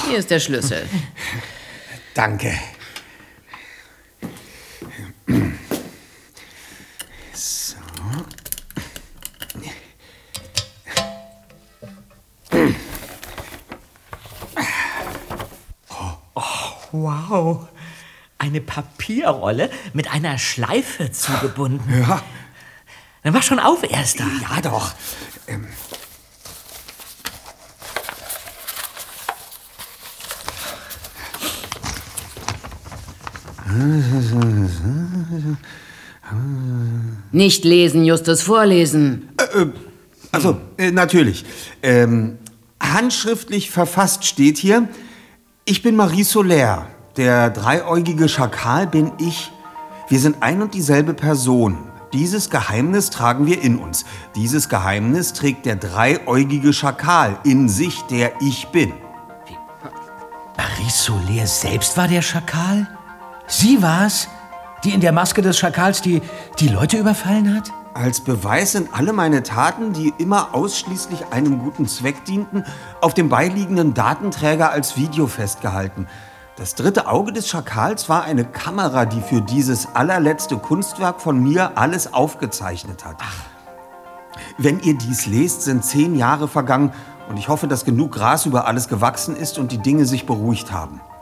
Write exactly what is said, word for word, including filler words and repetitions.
Hier ist der Schlüssel. Danke. So. Oh, wow. Eine Papierrolle mit einer Schleife zugebunden. Ja. Dann mach schon auf, Erster. Ja, doch. Ähm. Nicht lesen, Justus, vorlesen. Äh, äh, also, äh, natürlich. Ähm, handschriftlich verfasst steht hier: Ich bin Marie Solaire. Der dreieugige Schakal bin ich. Wir sind ein und dieselbe Person. Dieses Geheimnis tragen wir in uns. Dieses Geheimnis trägt der dreieugige Schakal in sich, der ich bin. Marie Solaire selbst war der Schakal? Sie war's, die in der Maske des Schakals die, die Leute überfallen hat? Als Beweis sind alle meine Taten, die immer ausschließlich einem guten Zweck dienten, auf dem beiliegenden Datenträger als Video festgehalten. Das dritte Auge des Schakals war eine Kamera, die für dieses allerletzte Kunstwerk von mir alles aufgezeichnet hat. Ach. Wenn ihr dies lest, sind zehn Jahre vergangen und ich hoffe, dass genug Gras über alles gewachsen ist und die Dinge sich beruhigt haben.